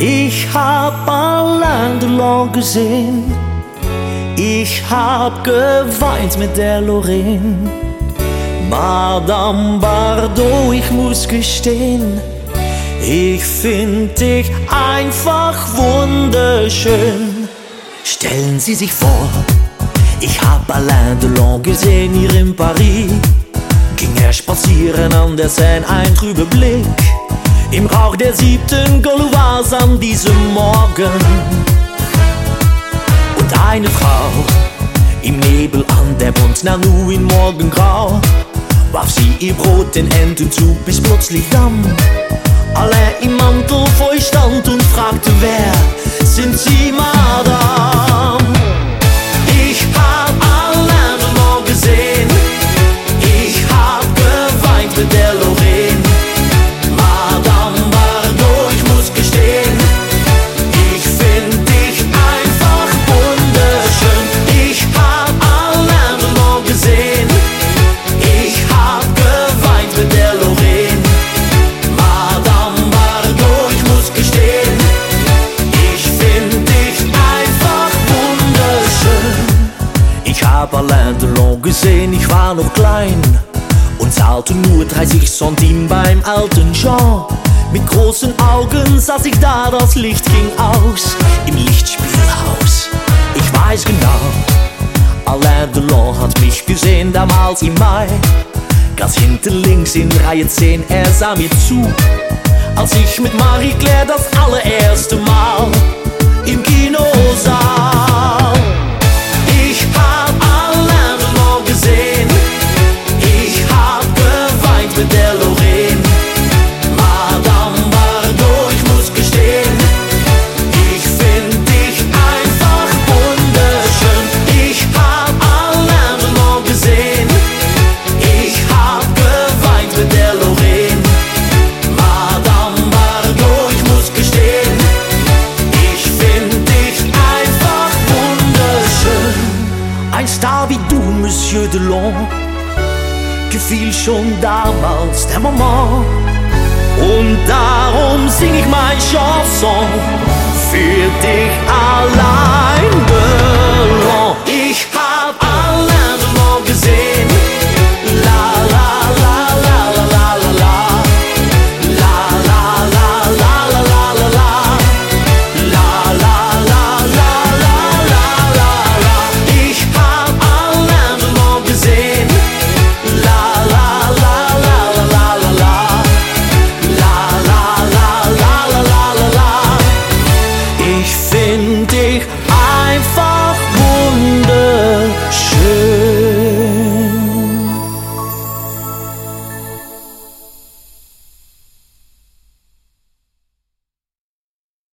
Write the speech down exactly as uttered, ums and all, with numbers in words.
Ich hab Alain Delon gesehen, ich hab geweint mit der Lorraine. Madame Bardot, ich muss gestehen, ich find dich einfach wunderschön. Stellen Sie sich vor, ich hab Alain Delon gesehen hier in Paris. Ging er spazieren an der Seine, ein trüber Blick im Rauch der siebten Gauloise an diesem Morgen. Und eine Frau im Nebel an der Bund, na nu in Morgengrau, warf sie ihr Brot den Händen zu, bis plötzlich dann Alain im Mantel vor ihr stand und fragte: Wer sind Sie, Madame? Ich hab Alain Delon gesehen, ich hab geweint mit der Lorraine. Madame Bardot, ich muss gestehen, ich find dich einfach wunderschön. Ich hab Alain Delon gesehen, ich hab geweint mit der Lorraine. Madame Bardot, ich muss gestehen, ich find dich einfach wunderschön. Ich hab Alain Delon gesehen, ich war noch klein und zahlte nur dreißig Centime beim alten Jean. Mit großen Augen saß ich da, das Licht ging aus im Lichtspielhaus. Ich weiß genau, Alain Delon hat mich gesehen damals im Mai. Ganz hinten links in Reihe zehn, er sah mir zu, als ich mit Marie-Claire das allererste Mal im Kino sah. Ich hab Alain Delon gesehen, ich hab geweint mit der Lorraine. Madame Bardot, ich muss gestehen, ich find dich einfach wunderschön. Ich hab Alain Delon gesehen, ich hab geweint mit der Lorraine. Madame Bardot, ich muss gestehen, ich find dich einfach wunderschön. Ein Star wie du, Monsieur Delon, gefiel schon damals der Maman. Und darum sing ich mein Chanson für dich, Alain Delon. Ich hab Alain Delon gesehen, la la la la la la la la, la la la la la la la la, la la la la la la la la. Ich hab Alain Delon gesehen, la la la la la la la la. Ich find dich einfach